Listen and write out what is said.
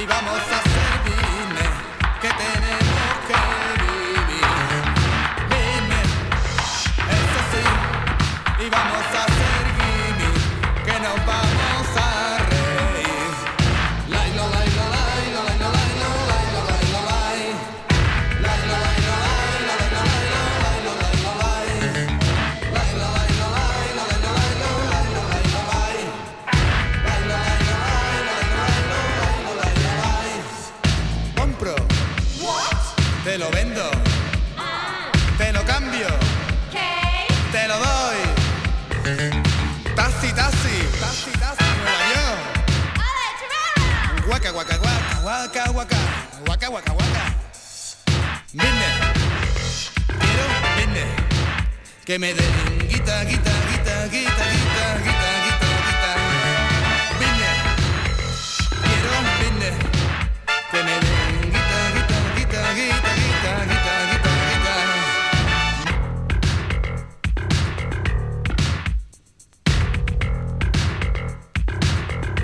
y vamos a servirme, que tenemos que vivir. Dime, eso sí, y vamos a servirme, que nos vamos a reír. Lailo, lailo, lailo, lailo, lailo, lailo, lailo, lailo. Lailo, lailo, lailo, lailo, lailo, lailo, lailo, lailo. Lailo, lailo, lailo, lailo, lailo, lailo, lailo, lailo. Lailo, lailo, lailo, lailo, lailo, lailo, lailo. Compro. Te lo vendo. Te lo cambio. Te lo doy. Taxi, taxi. Taxi, taxi. Nueva York. Guaca, guaca, guaca, guaca, guaca. Guaca, guaca, guaca. Business. Quiero business. Que me den guita, guita, guita, guita, guita, guita.